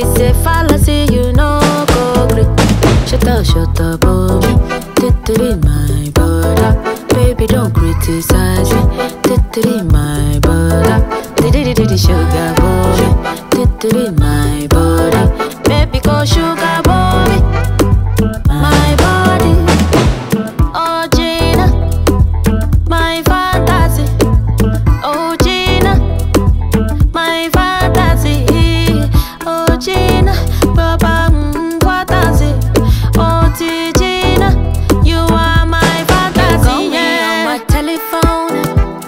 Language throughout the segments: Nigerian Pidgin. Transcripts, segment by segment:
It's a fallacy, you know, go green. Shut up, oh me. Titty my brother. Baby, don't criticize me. Titty my brother. Diddy sugar boy. Titty my body. Baby, go sugar boy. My body. Oh Gina, my fantasy. Oh Gina, my fantasy. Oh Gina, Papa, fantasy. Oh Gina, you are my fantasy. Call me on my telephone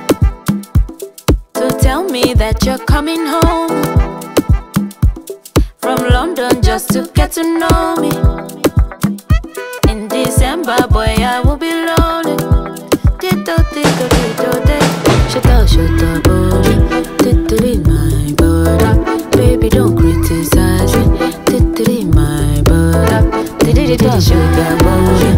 to tell me that you're coming home from London just to get to know me. In December, boy, I will be lonely. Shut up, boy. Titty my brother. Baby, don't criticize me. Titty my brother. Diddy sugar boy.